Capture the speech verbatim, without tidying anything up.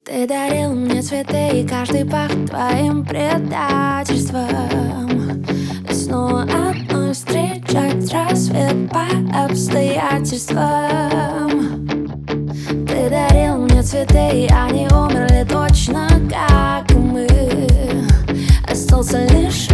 Ты дарил мне цветы, и каждый пах твоим предательством. И снова одной встречать рассвет по обстоятельствам. Ты дарил мне цветы, и они умерли точно, как и мы. Остался лишь